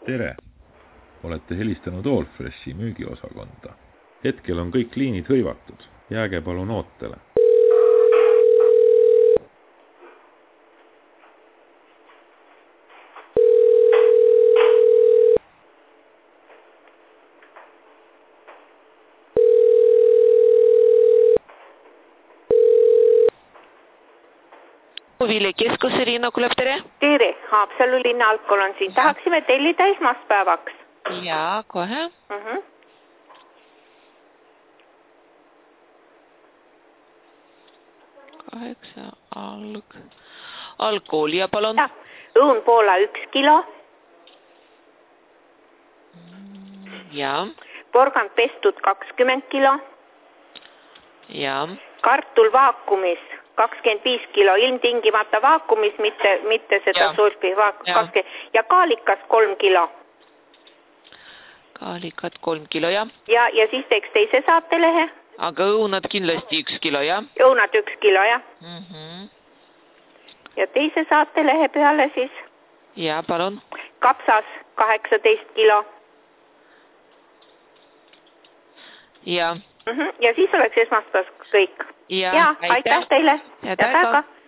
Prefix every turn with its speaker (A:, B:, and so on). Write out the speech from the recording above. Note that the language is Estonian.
A: Tere! Olete helistanud Allfreshi müügiosakonda. Hetkel on kõik liinid hõivatud. Jääge palun ootele.
B: Huvilekeskus Riina Kulev, tere!
C: Tere! Haapsalu linna algkool on siin. Tahaksime tellida esmaspäevaks.
B: Jaa, kohe. Kaheksa algkool ja palun.
C: Ja, õun Poola 1 kilo.
B: Jaa.
C: Porgand pestud 20 kilo.
B: Jaa.
C: Kartul vaakumis 25 kilo, ilmtingimata vaakumis, mitte seda sulfi vaakumis. Ja kaalikas 3 kilo.
B: Kaalikat 3 kilo, jah.
C: Ja siis teeks teise saatelehe.
B: Aga õunad kindlasti 1 kilo, jah?
C: Õunad 1 kilo, jah. Ja teise saatelehe peale siis?
B: Jaa, palun.
C: Kapsas 18 kilo.
B: Jaa.
C: Ja siis oleks esmaspäevaks kõik.
B: Ja,
C: aitäh teile.
B: Ja,